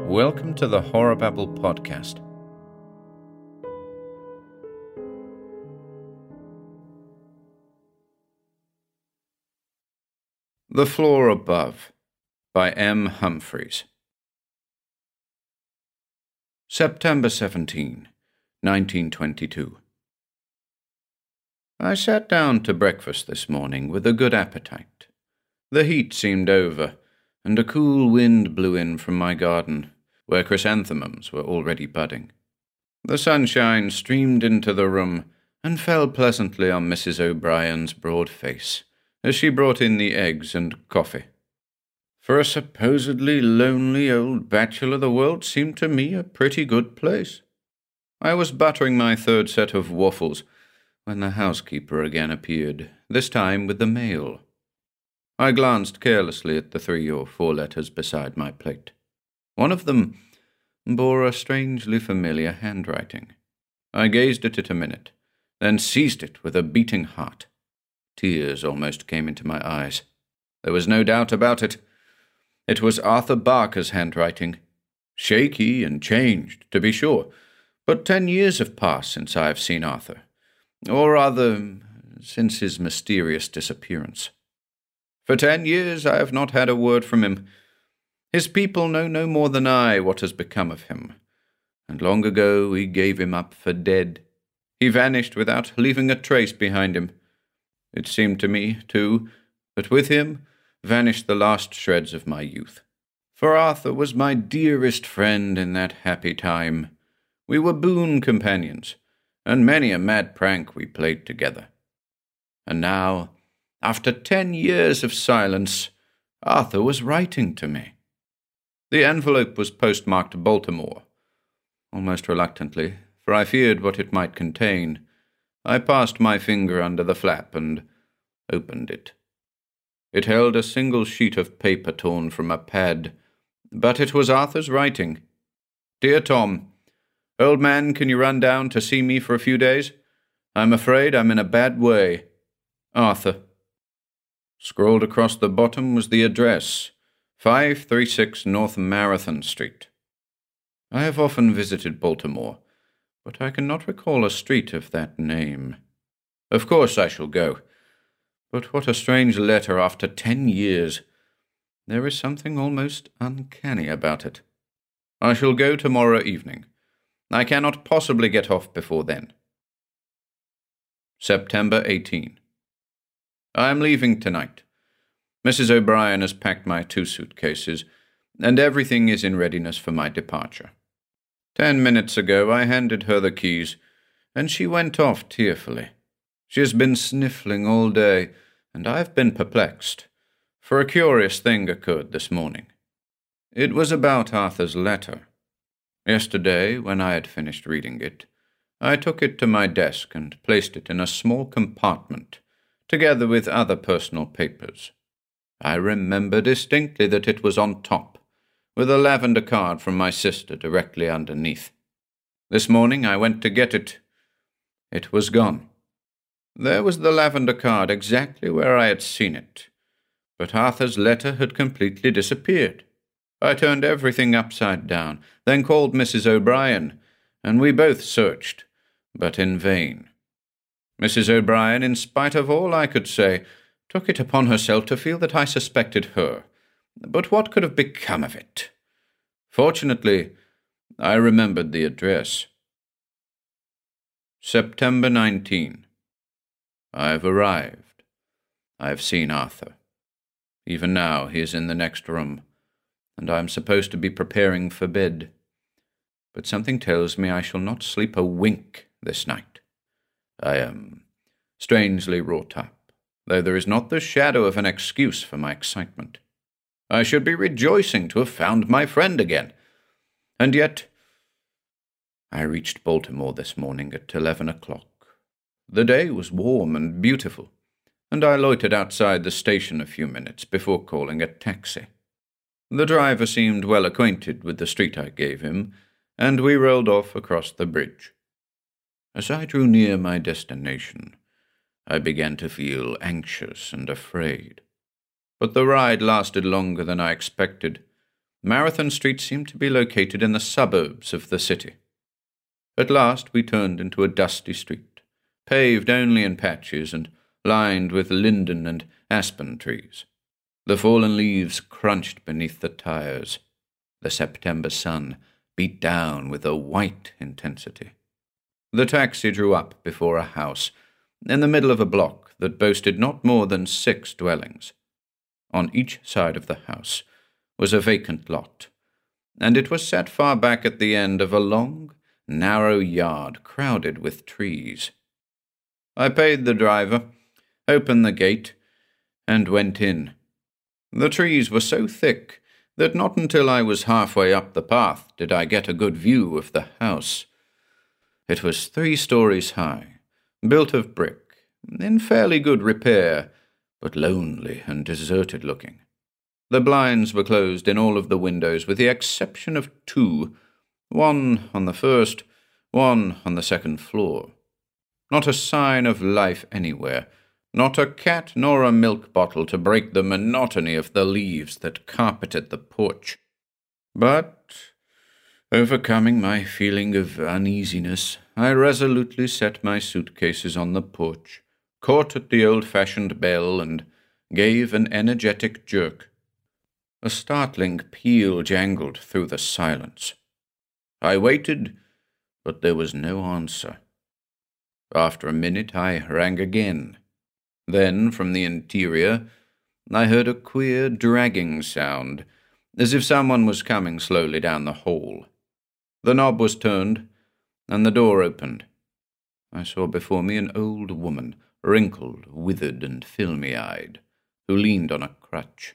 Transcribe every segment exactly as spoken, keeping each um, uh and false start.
Welcome to the Horror Babble podcast. The Floor Above by M. Humphreys. September seventeenth, nineteen twenty-two. I sat down to breakfast this morning with a good appetite. The heat seemed over, and a cool wind blew in from my garden, where chrysanthemums were already budding. The sunshine streamed into the room and fell pleasantly on Missus O'Brien's broad face as she brought in the eggs and coffee. For a supposedly lonely old bachelor, the world seemed to me a pretty good place. I was buttering my third set of waffles when the housekeeper again appeared, this time with the mail. I glanced carelessly at the three or four letters beside my plate. One of them bore a strangely familiar handwriting. I gazed at it a minute, then seized it with a beating heart. Tears almost came into my eyes. There was no doubt about it. It was Arthur Barker's handwriting. Shaky and changed, to be sure, but ten years have passed since I have seen Arthur, or rather, since his mysterious disappearance. For ten years I have not had a word from him. His people know no more than I what has become of him, and long ago we gave him up for dead. He vanished without leaving a trace behind him. It seemed to me, too, that with him vanished the last shreds of my youth. For Arthur was my dearest friend in that happy time. We were boon companions, and many a mad prank we played together. And now, after ten years of silence, Arthur was writing to me. The envelope was postmarked Baltimore. Almost reluctantly, for I feared what it might contain, I passed my finger under the flap and opened it. It held a single sheet of paper torn from a pad, but it was Arthur's writing. "Dear Tom, old man, can you run down to see me for a few days? I'm afraid I'm in a bad way. Arthur." Scrawled across the bottom was the address, five thirty-six North Marathon Street. I have often visited Baltimore, but I cannot recall a street of that name. Of course I shall go. But what a strange letter after ten years. There is something almost uncanny about it. I shall go tomorrow evening. I cannot possibly get off before then. September eighteenth. I am leaving tonight. Missus O'Brien has packed my two suitcases, and everything is in readiness for my departure. Ten minutes ago I handed her the keys, and she went off tearfully. She has been sniffling all day, and I have been perplexed, for a curious thing occurred this morning. It was about Arthur's letter. Yesterday, when I had finished reading it, I took it to my desk and placed it in a small compartment, together with other personal papers. I remember distinctly that it was on top, with a lavender card from my sister directly underneath. This morning I went to get it. It was gone. There was the lavender card exactly where I had seen it, but Arthur's letter had completely disappeared. I turned everything upside down, then called Missus O'Brien, and we both searched, but in vain. Missus O'Brien, in spite of all I could say, took it upon herself to feel that I suspected her. But what could have become of it? Fortunately, I remembered the address. September nineteenth. I have arrived. I have seen Arthur. Even now he is in the next room, and I am supposed to be preparing for bed. But something tells me I shall not sleep a wink this night. I am strangely wrought up, though there is not the shadow of an excuse for my excitement. I should be rejoicing to have found my friend again. And yet, I reached Baltimore this morning at eleven o'clock. The day was warm and beautiful, and I loitered outside the station a few minutes before calling a taxi. The driver seemed well acquainted with the street I gave him, and we rolled off across the bridge. As I drew near my destination, I began to feel anxious and afraid. But the ride lasted longer than I expected, Marathon Street seemed to be located in the suburbs of the city. At last we turned into a dusty street, paved only in patches and lined with linden and aspen trees. The fallen leaves crunched beneath the tires. The September sun beat down with a white intensity. The taxi drew up before a house in the middle of a block that boasted not more than six dwellings. On each side of the house was a vacant lot, and it was set far back at the end of a long, narrow yard crowded with trees. I paid the driver, opened the gate, and went in. The trees were so thick that not until I was halfway up the path did I get a good view of the house. It was three stories high, built of brick, in fairly good repair, but lonely and deserted-looking. The blinds were closed in all of the windows with the exception of two, one on the first, one on the second floor. Not a sign of life anywhere, not a cat nor a milk bottle to break the monotony of the leaves that carpeted the porch. But, overcoming my feeling of uneasiness, I resolutely set my suitcases on the porch, caught at the old-fashioned bell, and gave an energetic jerk. A startling peal jangled through the silence. I waited, but there was no answer. After a minute I rang again. Then, from the interior, I heard a queer dragging sound, as if someone was coming slowly down the hall. The knob was turned, and the door opened. I saw before me an old woman, wrinkled, withered, and filmy-eyed, who leaned on a crutch.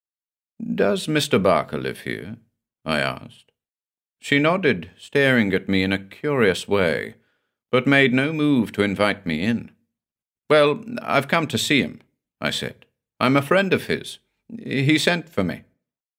"Does Mister Barker live here?" I asked. She nodded, staring at me in a curious way, but made no move to invite me in. "Well, I've come to see him," I said. "I'm a friend of his. He sent for me."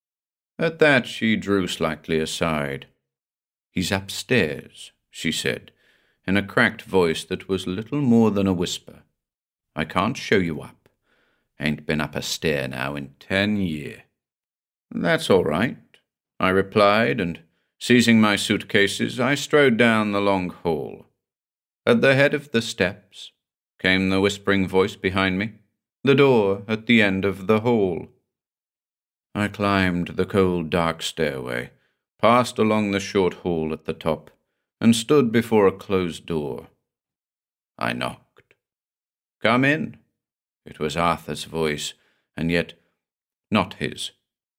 At that she drew slightly aside. "He's upstairs," she said, in a cracked voice that was little more than a whisper. "I can't show you up. Ain't been up a stair now in ten year." "That's all right," I replied, and, seizing my suitcases, I strode down the long hall. At the head of the steps came the whispering voice behind me, the door at the end of the hall. I climbed the cold, dark stairway, passed along the short hall at the top, and stood before a closed door. I knocked. "Come in." It was Arthur's voice, and yet not his.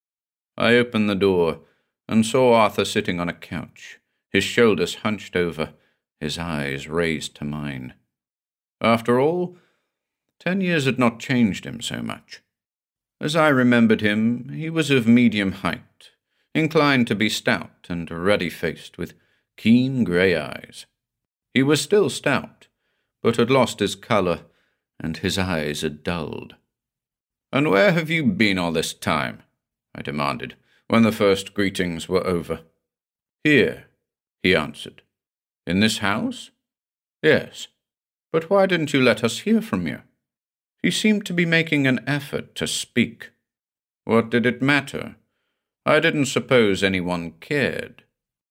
I opened the door and saw Arthur sitting on a couch, his shoulders hunched over, his eyes raised to mine. After all, ten years had not changed him so much. As I remembered him, he was of medium height, inclined to be stout and ruddy-faced, with keen grey eyes. He was still stout, but had lost his colour, and his eyes had dulled. "And where have you been all this time?" I demanded, when the first greetings were over. "Here," he answered. "In this house?" "Yes. But why didn't you let us hear from you?" He seemed to be making an effort to speak. What did it matter? I didn't suppose anyone cared.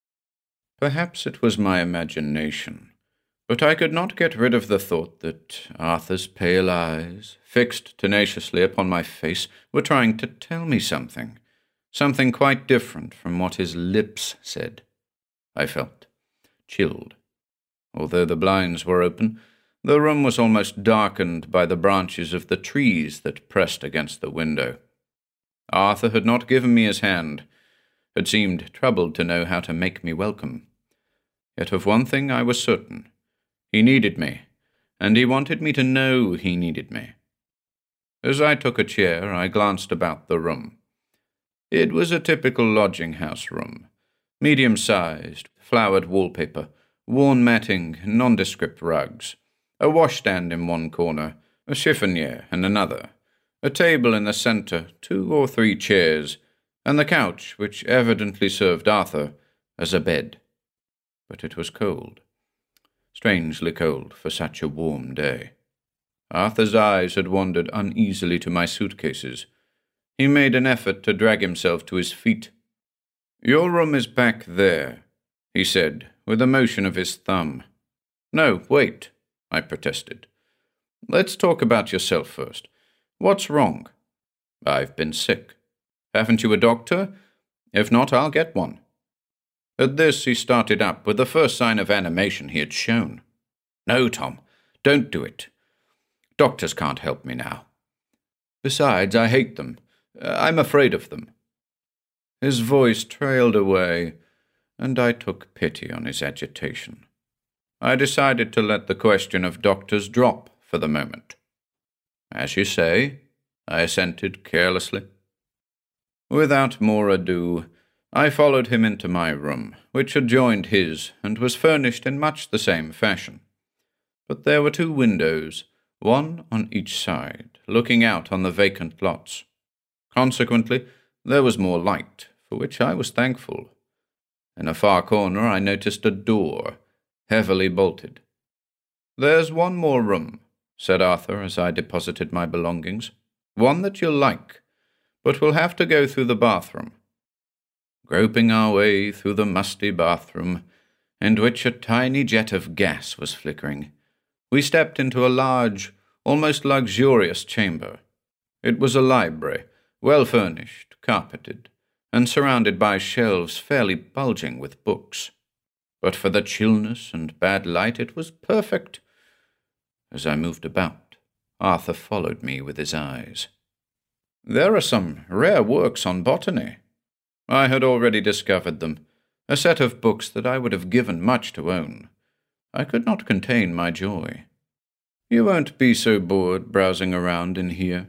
Perhaps it was my imagination, but I could not get rid of the thought that Arthur's pale eyes, fixed tenaciously upon my face, were trying to tell me something, something quite different from what his lips said. I felt chilled. Although the blinds were open, the room was almost darkened by the branches of the trees that pressed against the window. Arthur had not given me his hand, had seemed troubled to know how to make me welcome. Yet of one thing I was certain. He needed me, and he wanted me to know he needed me. As I took a chair, I glanced about the room. It was a typical lodging-house room, medium-sized, flowered wallpaper, worn matting, nondescript rugs, a washstand in one corner, a chiffonier in another, a table in the centre, two or three chairs, and the couch, which evidently served Arthur as a bed. But it was cold, strangely cold for such a warm day. Arthur's eyes had wandered uneasily to my suitcases. He made an effort to drag himself to his feet, "Your room is back there," he said, with a motion of his thumb. "No, wait," I protested. "Let's talk about yourself first. What's wrong?" "I've been sick." "Haven't you a doctor? If not, I'll get one." At this, he started up with the first sign of animation he had shown. "No, Tom, don't do it. Doctors can't help me now. Besides, I hate them. I'm afraid of them." His voice trailed away, and I took pity on his agitation. I decided to let the question of doctors drop for the moment. "As you say," I assented carelessly. Without more ado, I followed him into my room, which adjoined his and was furnished in much the same fashion. But there were two windows, one on each side, looking out on the vacant lots. Consequently, there was more light, for which I was thankful. In a far corner I noticed a door, heavily bolted. "There's one more room," said Arthur as I deposited my belongings. "One that you'll like, but we'll have to go through the bathroom." Groping our way through the musty bathroom, in which a tiny jet of gas was flickering, we stepped into a large, almost luxurious chamber. It was a library, well furnished, carpeted, and surrounded by shelves fairly bulging with books. But for the chillness and bad light, it was perfect. As I moved about, Arthur followed me with his eyes. "There are some rare works on botany." I had already discovered them, a set of books that I would have given much to own. I could not contain my joy. "You won't be so bored browsing around in here."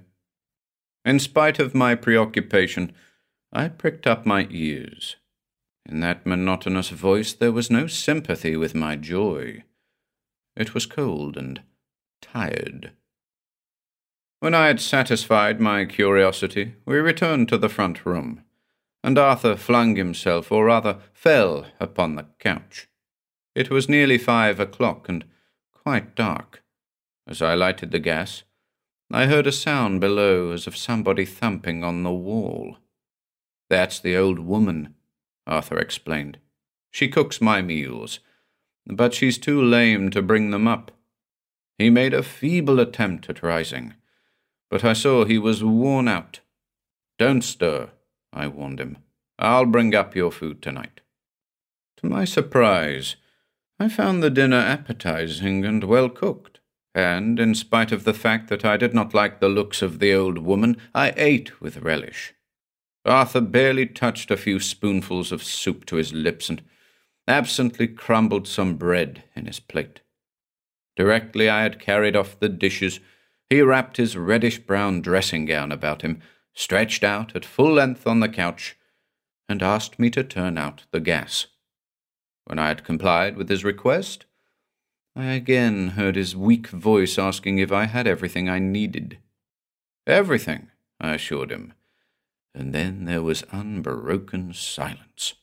In spite of my preoccupation, I pricked up my ears. In that monotonous voice there was no sympathy with my joy. It was cold and tired. When I had satisfied my curiosity, we returned to the front room, and Arthur flung himself, or rather fell, upon the couch. It was nearly five o'clock and quite dark. As I lighted the gas, I heard a sound below as of somebody thumping on the wall. "That's the old woman," Arthur explained. "She cooks my meals, but she's too lame to bring them up." He made a feeble attempt at rising, but I saw he was worn out. "Don't stir," I warned him. "I'll bring up your food tonight." To my surprise, I found the dinner appetizing and well cooked, and, in spite of the fact that I did not like the looks of the old woman, I ate with relish. Arthur barely touched a few spoonfuls of soup to his lips and absently crumbled some bread in his plate. Directly I had carried off the dishes, he wrapped his reddish-brown dressing-gown about him, stretched out at full length on the couch, and asked me to turn out the gas. When I had complied with his request, I again heard his weak voice asking if I had everything I needed. "Everything," I assured him, and then there was unbroken silence.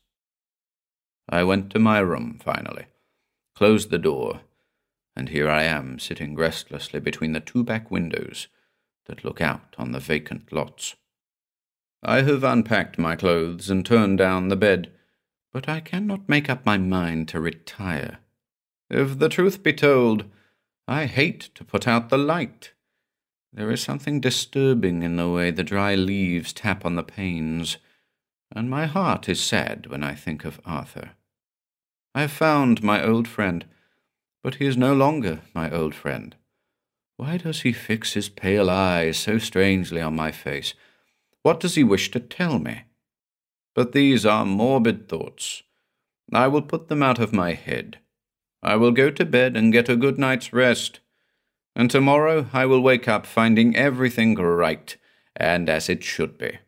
I went to my room, finally, closed the door, and here I am sitting restlessly between the two back windows that look out on the vacant lots. I have unpacked my clothes and turned down the bed, but I cannot make up my mind to retire. If the truth be told, I hate to put out the light. There is something disturbing in the way the dry leaves tap on the panes, and my heart is sad when I think of Arthur. I have found my old friend, but he is no longer my old friend. Why does he fix his pale eyes so strangely on my face? What does he wish to tell me? But these are morbid thoughts. I will put them out of my head. I will go to bed and get a good night's rest, and tomorrow I will wake up finding everything right and as it should be.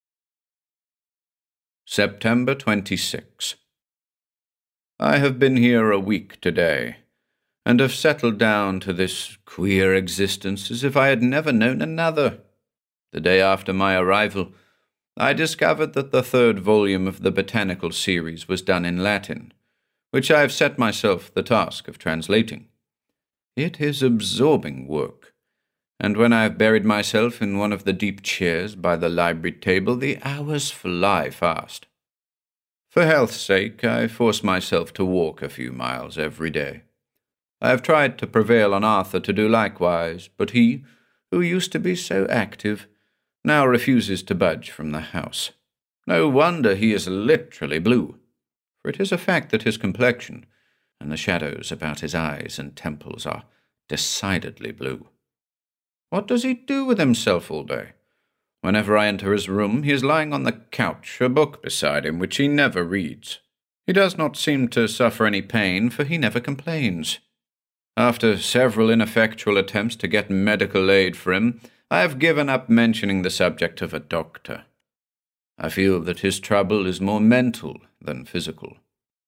September twenty-sixth. I have been here a week today, and have settled down to this queer existence as if I had never known another. The day after my arrival, I discovered that the third volume of the botanical series was done in Latin, which I have set myself the task of translating. It is absorbing work, and when I have buried myself in one of the deep chairs by the library table, the hours fly fast. For health's sake, I force myself to walk a few miles every day. I have tried to prevail on Arthur to do likewise, but he, who used to be so active, now refuses to budge from the house. No wonder he is literally blue, for it is a fact that his complexion and the shadows about his eyes and temples are decidedly blue. What does he do with himself all day? Whenever I enter his room, he is lying on the couch, a book beside him which he never reads. He does not seem to suffer any pain, for he never complains. After several ineffectual attempts to get medical aid for him, I have given up mentioning the subject of a doctor. I feel that his trouble is more mental than physical.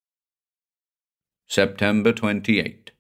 September twenty-eighth.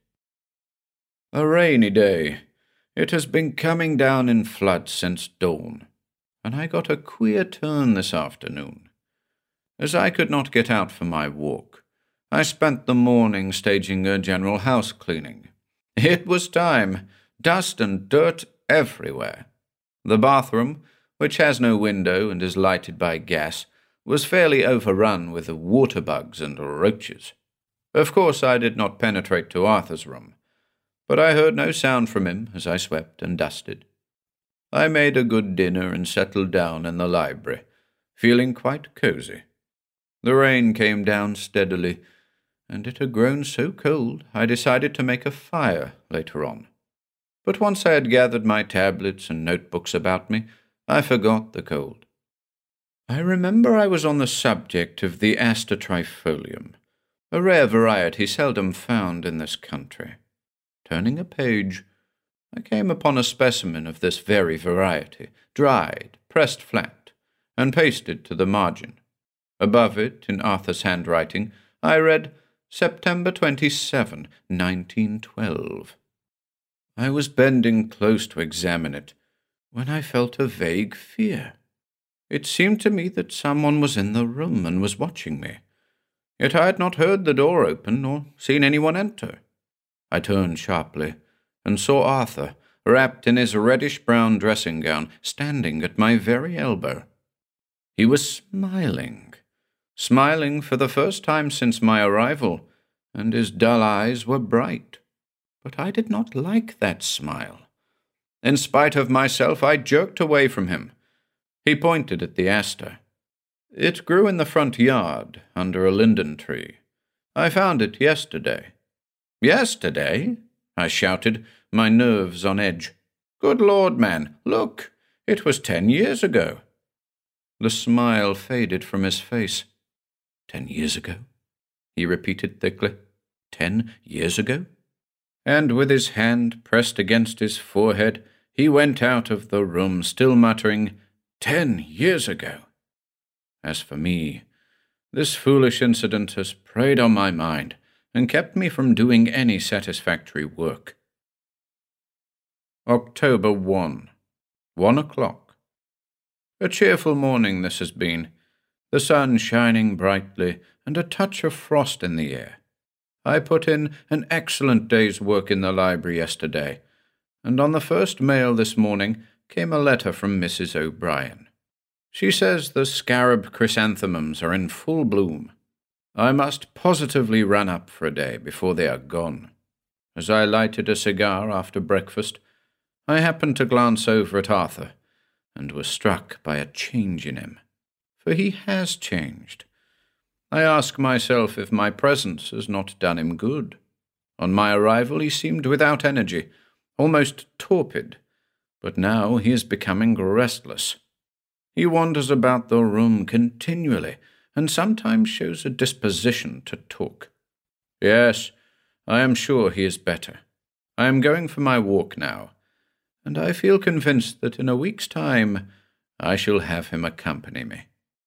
A rainy day. It has been coming down in floods since dawn, and I got a queer turn this afternoon. As I could not get out for my walk, I spent the morning staging a general house cleaning. It was time, dust and dirt everywhere. The bathroom, which has no window and is lighted by gas, was fairly overrun with water bugs and roaches. Of course I did not penetrate to Arthur's room, but I heard no sound from him as I swept and dusted. I made a good dinner and settled down in the library, feeling quite cosy. The rain came down steadily, and it had grown so cold I decided to make a fire later on. But once I had gathered my tablets and notebooks about me, I forgot the cold. I remember I was on the subject of the Aster trifolium, a rare variety seldom found in this country. Turning a page, I came upon a specimen of this very variety, dried, pressed flat, and pasted to the margin. Above it, in Arthur's handwriting, I read September twenty-seventh, nineteen twelve. I was bending close to examine it, when I felt a vague fear. It seemed to me that someone was in the room and was watching me. Yet I had not heard the door open nor seen anyone enter. I turned sharply and saw Arthur, wrapped in his reddish-brown dressing gown, standing at my very elbow. He was smiling, smiling for the first time since my arrival, and his dull eyes were bright. But I did not like that smile. In spite of myself, I jerked away from him. He pointed at the aster. It grew in the front yard, under a linden tree. I found it yesterday. Yesterday? I shouted, my nerves on edge. Good Lord, man, look! It was ten years ago. The smile faded from his face. Ten years ago? He repeated thickly. Ten years ago? And with his hand pressed against his forehead, he went out of the room, still muttering, Ten years ago. As for me, this foolish incident has preyed on my mind and kept me from doing any satisfactory work. October first. One o'clock. A cheerful morning this has been, the sun shining brightly and a touch of frost in the air. I put in an excellent day's work in the library yesterday, and on the first mail this morning came a letter from Missus O'Brien. She says the scarab chrysanthemums are in full bloom. I must positively run up for a day before they are gone. As I lighted a cigar after breakfast, I happened to glance over at Arthur, and was struck by a change in him, for he has changed. I ask myself if my presence has not done him good. On my arrival he seemed without energy, almost torpid, but now he is becoming restless. He wanders about the room continually, and sometimes shows a disposition to talk. Yes, I am sure he is better. I am going for my walk now, and I feel convinced that in a week's time I shall have him accompany me.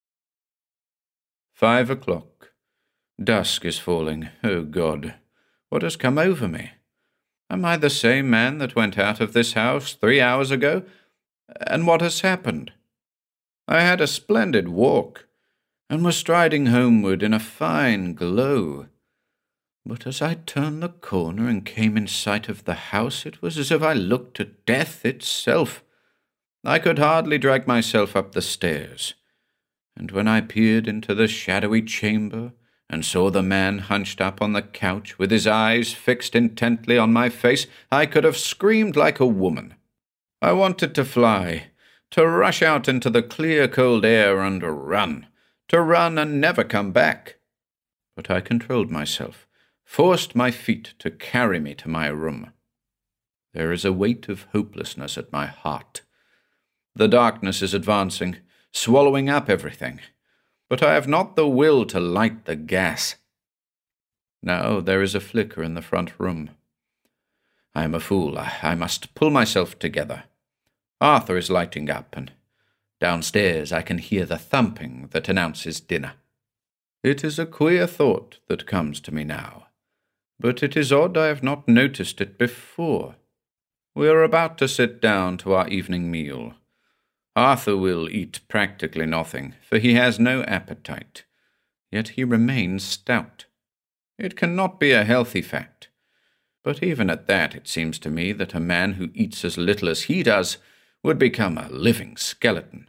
Five o'clock. Dusk is falling. Oh, God, what has come over me? Am I the same man that went out of this house three hours ago? And what has happened? I had a splendid walk, and was striding homeward in a fine glow. But as I turned the corner and came in sight of the house, it was as if I looked at death itself. I could hardly drag myself up the stairs, and when I peered into the shadowy chamber and saw the man hunched up on the couch with his eyes fixed intently on my face, I could have screamed like a woman. I wanted to fly, to rush out into the clear cold air and run, to run and never come back. But I controlled myself, forced my feet to carry me to my room. There is a weight of hopelessness at my heart. The darkness is advancing, swallowing up everything, but I have not the will to light the gas. Now there is a flicker in the front room. I am a fool. I must pull myself together. Arthur is lighting up, and downstairs I can hear the thumping that announces dinner. It is a queer thought that comes to me now, but it is odd I have not noticed it before. We are about to sit down to our evening meal. Arthur will eat practically nothing, for he has no appetite, yet he remains stout. It cannot be a healthy fact, but even at that it seems to me that a man who eats as little as he does would become a living skeleton.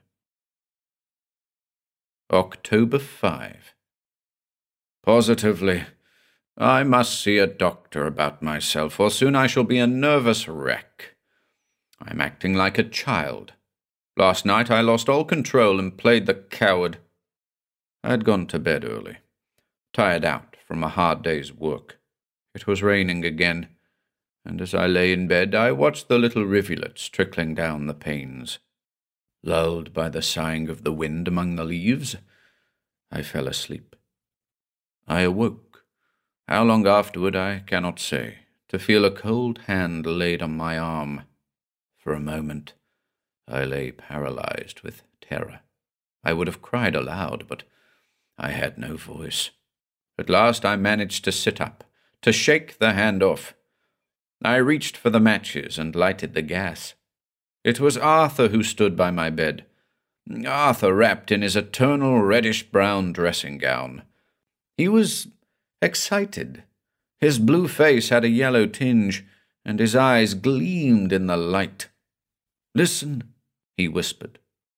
October fifth. Positively, I must see a doctor about myself, or soon I shall be a nervous wreck. I am acting like a child. Last night I lost all control and played the coward. I had gone to bed early, tired out from a hard day's work. It was raining again, and as I lay in bed I watched the little rivulets trickling down the panes. Lulled by the sighing of the wind among the leaves, I fell asleep. I awoke, how long afterward I cannot say, to feel a cold hand laid on my arm. For a moment I lay paralyzed with terror. I would have cried aloud, but I had no voice. At last I managed to sit up, to shake the hand off. I reached for the matches and lighted the gas. It was Arthur who stood by my bed. Arthur wrapped in his eternal reddish-brown dressing-gown. He was excited. His blue face had a yellow tinge, and his eyes gleamed in the light. "Listen," he whispered.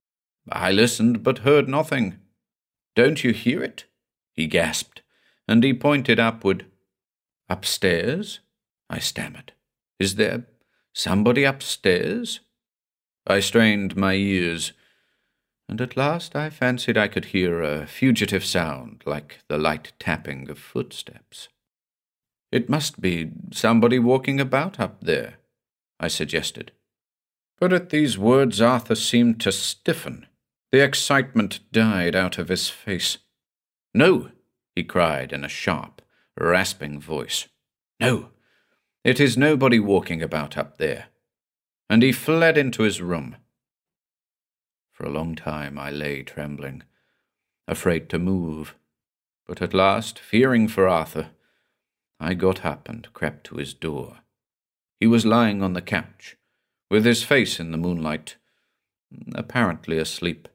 I listened, but heard nothing. "Don't you hear it?" he gasped, and he pointed upward. "Upstairs?" I stammered. "Is there somebody upstairs?" I strained my ears, and at last I fancied I could hear a fugitive sound like the light tapping of footsteps. "It must be somebody walking about up there," I suggested. But at these words Arthur seemed to stiffen. The excitement died out of his face. "No," he cried in a sharp, rasping voice. "No, it is nobody walking about up there." And he fled into his room. For a long time I lay trembling, afraid to move, but at last, fearing for Arthur, I got up and crept to his door. He was lying on the couch, with his face in the moonlight, apparently asleep.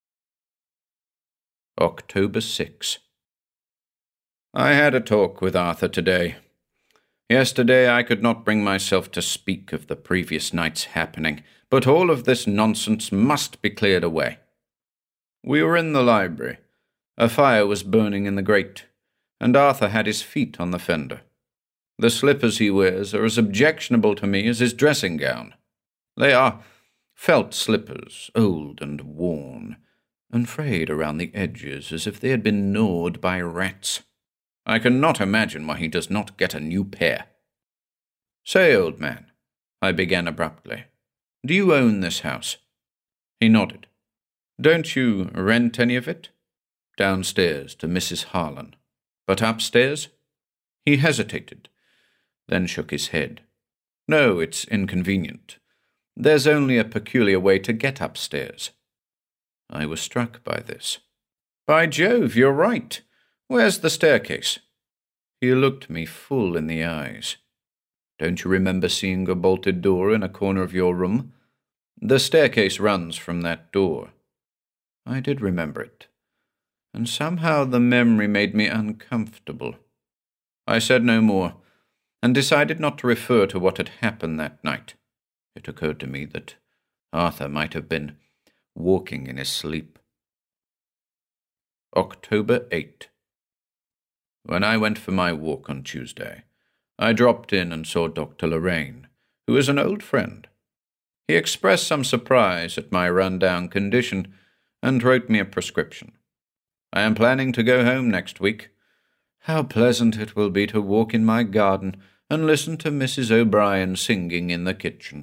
October sixth. I had a talk with Arthur today. Yesterday I could not bring myself to speak of the previous night's happening, but all of this nonsense must be cleared away. We were in the library. A fire was burning in the grate, and Arthur had his feet on the fender. The slippers he wears are as objectionable to me as his dressing-gown. They are felt slippers, old and worn, and frayed around the edges as if they had been gnawed by rats. I cannot imagine why he does not get a new pair. "Say, old man," I began abruptly, "do you own this house?" He nodded. "Don't you rent any of it?" "Downstairs to Missus Harlan. But upstairs?" He hesitated, then shook his head. "No, it's inconvenient. There's only a peculiar way to get upstairs." I was struck by this. "By Jove, you're right. Where's the staircase?" He looked me full in the eyes. "Don't you remember seeing a bolted door in a corner of your room? The staircase runs from that door." I did remember it, and somehow the memory made me uncomfortable. I said no more, and decided not to refer to what had happened that night. It occurred to me that Arthur might have been walking in his sleep. October eighth. When I went for my walk on Tuesday, I dropped in and saw Doctor Lorraine, who is an old friend. He expressed some surprise at my run-down condition and wrote me a prescription. I am planning to go home next week. How pleasant it will be to walk in my garden and listen to Missus O'Brien singing in the kitchen.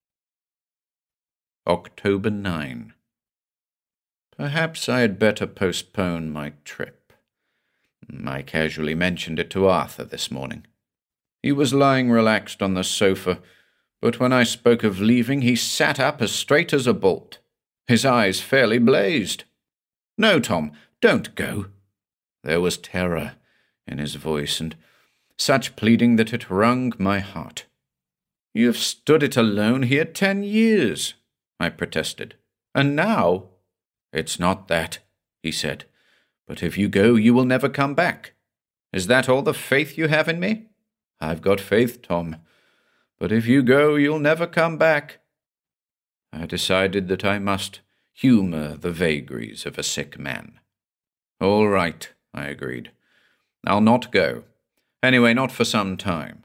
October ninth. Perhaps I had better postpone my trip. I casually mentioned it to Arthur this morning. He was lying relaxed on the sofa, but when I spoke of leaving, he sat up as straight as a bolt. His eyes fairly blazed. "No, Tom, don't go." There was terror in his voice, and such pleading that it wrung my heart. "You've stood it alone here ten years," I protested. "And now—" "It's not that," he said. "But if you go, you will never come back. Is that all the faith you have in me?" "I've got faith, Tom. But if you go, you'll never come back." I decided that I must humour the vagaries of a sick man. "All right," I agreed. "I'll not go. Anyway, not for some time."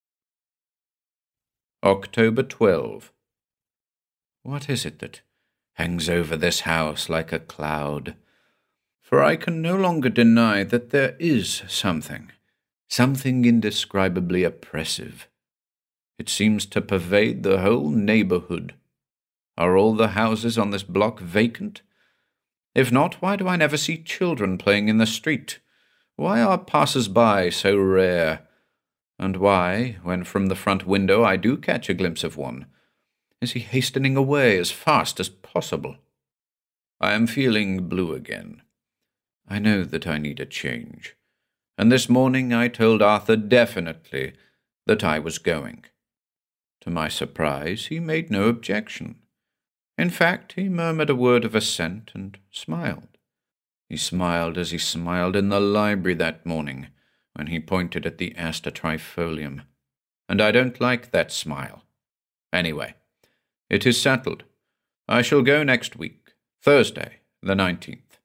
October twelfth. What is it that hangs over this house like a cloud? For I can no longer deny that there is something, something indescribably oppressive. It seems to pervade the whole neighbourhood. Are all the houses on this block vacant? If not, why do I never see children playing in the street? Why are passers-by so rare? And why, when from the front window I do catch a glimpse of one, is he hastening away as fast as possible? I am feeling blue again. I know that I need a change, and this morning I told Arthur definitely that I was going. To my surprise, he made no objection. In fact, he murmured a word of assent and smiled. He smiled as he smiled in the library that morning when he pointed at the Aster trifolium, and I don't like that smile. Anyway, it is settled. I shall go next week, Thursday, the nineteenth.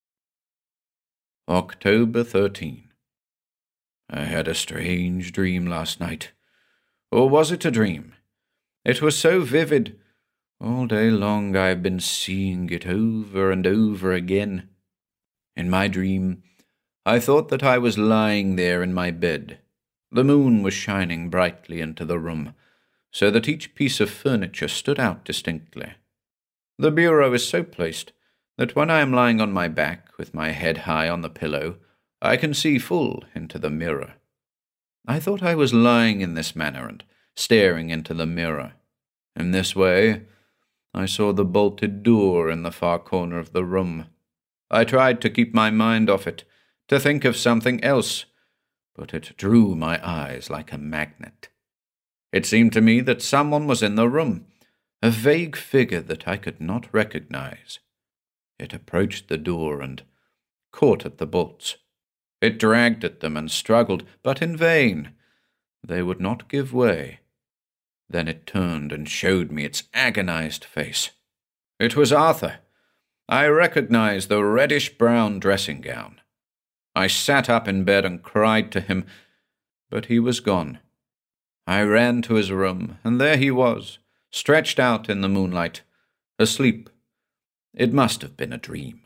October thirteenth. I had a strange dream last night. Or was it a dream? It was so vivid. All day long I have been seeing it over and over again. In my dream, I thought that I was lying there in my bed. The moon was shining brightly into the room, so that each piece of furniture stood out distinctly. The bureau is so placed that when I am lying on my back with my head high on the pillow, I can see full into the mirror. I thought I was lying in this manner and staring into the mirror. In this way, I saw the bolted door in the far corner of the room. I tried to keep my mind off it, to think of something else, but it drew my eyes like a magnet. It seemed to me that someone was in the room, a vague figure that I could not recognize. It approached the door and caught at the bolts. It dragged at them and struggled, but in vain. They would not give way. Then it turned and showed me its agonized face. It was Arthur. I recognized the reddish-brown dressing gown. I sat up in bed and cried to him, but he was gone. I ran to his room, and there he was, stretched out in the moonlight, asleep. It must have been a dream.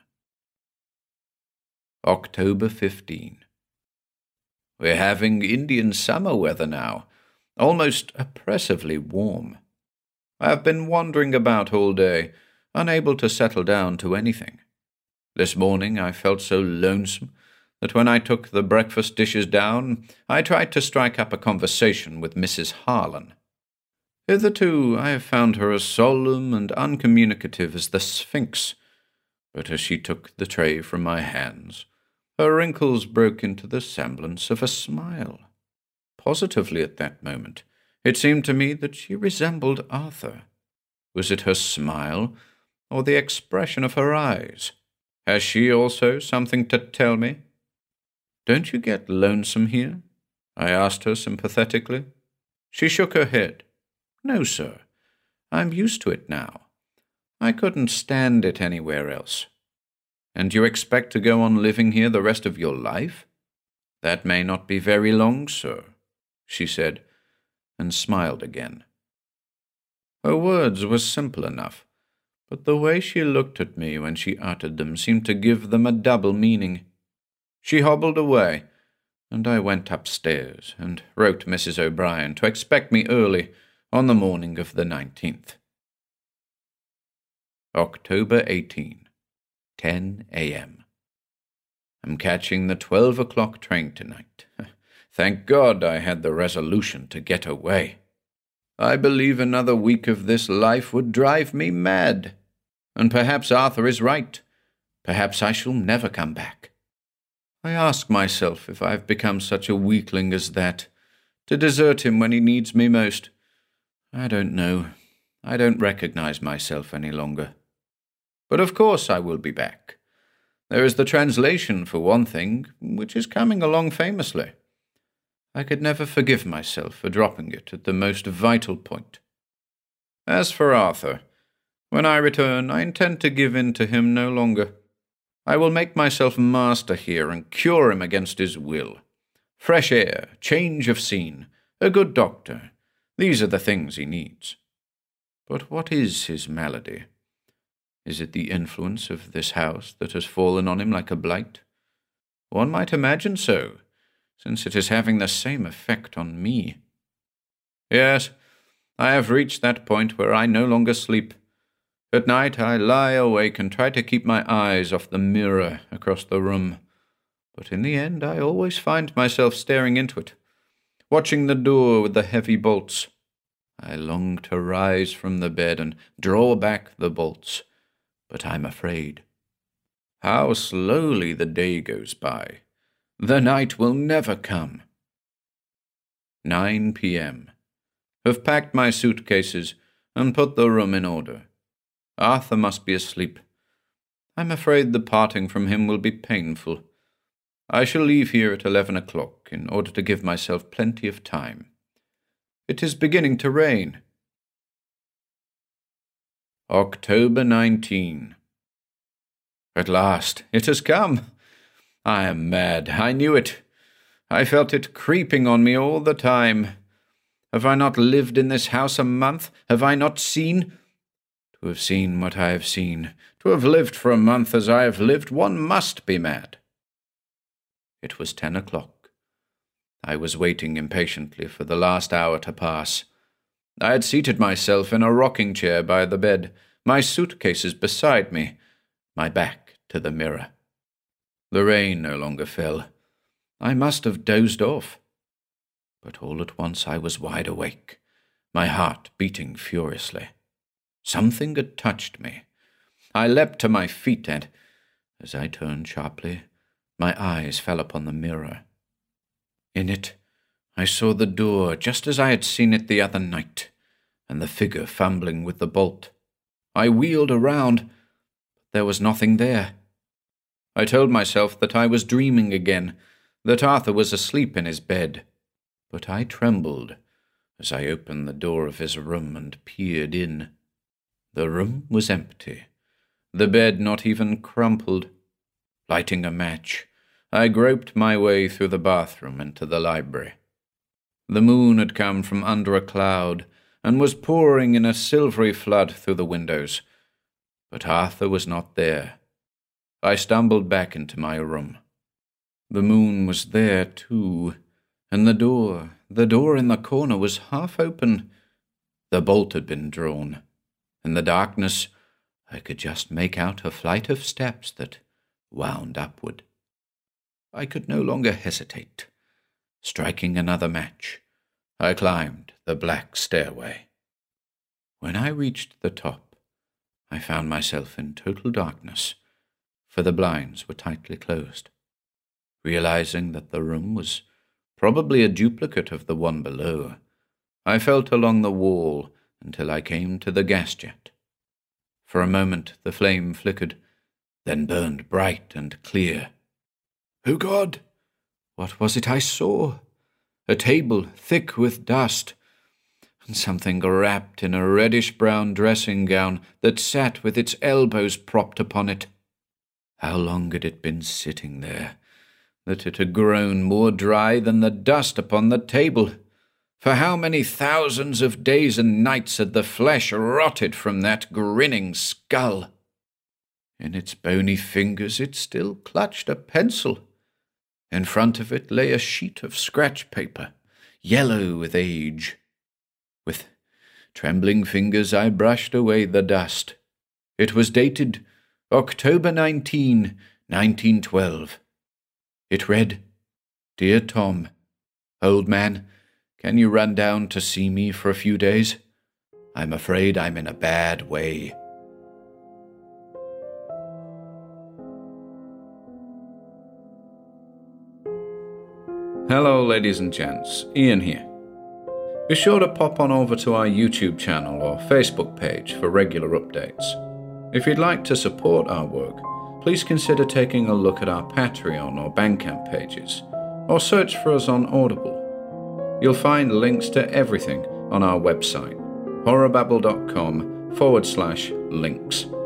October fifteenth. We're having Indian summer weather now, almost oppressively warm. I have been wandering about all day, unable to settle down to anything. This morning I felt so lonesome that when I took the breakfast dishes down, I tried to strike up a conversation with Missus Harlan. Hitherto I have found her as solemn and uncommunicative as the Sphinx, but as she took the tray from my hands, her wrinkles broke into the semblance of a smile. Positively at that moment, it seemed to me that she resembled Arthur. Was it her smile, or the expression of her eyes? Has she also something to tell me? "Don't you get lonesome here?" I asked her sympathetically. She shook her head. "No, sir. I'm used to it now. I couldn't stand it anywhere else." And you expect to go on living here the rest of your life? That may not be very long, sir, she said, and smiled again. Her words were simple enough, but the way she looked at me when she uttered them seemed to give them a double meaning. She hobbled away, and I went upstairs and wrote Missus O'Brien to expect me early on the morning of the nineteenth. October eighteenth, ten a.m. I'm catching the twelve o'clock train tonight. Thank God I had the resolution to get away. I believe another week of this life would drive me mad. And perhaps Arthur is right. Perhaps I shall never come back. I ask myself if I've become such a weakling as that, to desert him when he needs me most. I don't know. I don't recognize myself any longer. But of course I will be back. There is the translation, for one thing, which is coming along famously. I could never forgive myself for dropping it at the most vital point. As for Arthur, when I return, I intend to give in to him no longer. I will make myself master here and cure him against his will. Fresh air, change of scene, a good doctor, these are the things he needs. But what is his malady? Is it the influence of this house that has fallen on him like a blight? One might imagine so, since it is having the same effect on me. Yes, I have reached that point where I no longer sleep. At night I lie awake and try to keep my eyes off the mirror across the room, but in the end I always find myself staring into it, watching the door with the heavy bolts. I long to rise from the bed and draw back the bolts, but I'm afraid. How slowly the day goes by. The night will never come. nine p.m. Have packed my suitcases and put the room in order. Arthur must be asleep. I'm afraid the parting from him will be painful. I shall leave here at eleven o'clock in order to give myself plenty of time. It is beginning to rain. October nineteenth. At last, it has come. I am mad. I knew it. I felt it creeping on me all the time. Have I not lived in this house a month? Have I not seen? To have seen what I have seen, to have lived for a month as I have lived, one must be mad. It was ten o'clock. I was waiting impatiently for the last hour to pass. I had seated myself in a rocking chair by the bed, my suitcases beside me, my back to the mirror. The rain no longer fell. I must have dozed off. But all at once I was wide awake, my heart beating furiously. Something had touched me. I leapt to my feet and, as I turned sharply, my eyes fell upon the mirror. In it, I saw the door just as I had seen it the other night, and the figure fumbling with the bolt. I wheeled around, but there was nothing there. I told myself that I was dreaming again, that Arthur was asleep in his bed, but I trembled as I opened the door of his room and peered in. The room was empty, the bed not even crumpled. Lighting a match, I groped my way through the bathroom into the library. The moon had come from under a cloud and was pouring in a silvery flood through the windows, but Arthur was not there. I stumbled back into my room. The moon was there, too, and the door, the door in the corner was half open. The bolt had been drawn. In the darkness, I could just make out a flight of steps that wound upward. I could no longer hesitate. Striking another match, I climbed the black stairway. When I reached the top, I found myself in total darkness, for the blinds were tightly closed. Realizing that the room was probably a duplicate of the one below, I felt along the wall until I came to the gas jet. For a moment the flame flickered, then burned bright and clear. Oh God! What was it I saw? A table thick with dust, and something wrapped in a reddish-brown dressing gown that sat with its elbows propped upon it. How long had it been sitting there, that it had grown more dry than the dust upon the table? For how many thousands of days and nights had the flesh rotted from that grinning skull? In its bony fingers it still clutched a pencil. In front of it lay a sheet of scratch paper, yellow with age. With trembling fingers I brushed away the dust. It was dated October nineteenth, nineteen twelve. It read, "Dear Tom, old man, can you run down to see me for a few days? I'm afraid I'm in a bad way." Hello, ladies and gents. Ian here. Be sure to pop on over to our YouTube channel or Facebook page for regular updates. If you'd like to support our work, please consider taking a look at our Patreon or Bandcamp pages, or search for us on Audible. You'll find links to everything on our website, horrorbabble.com forward slash links.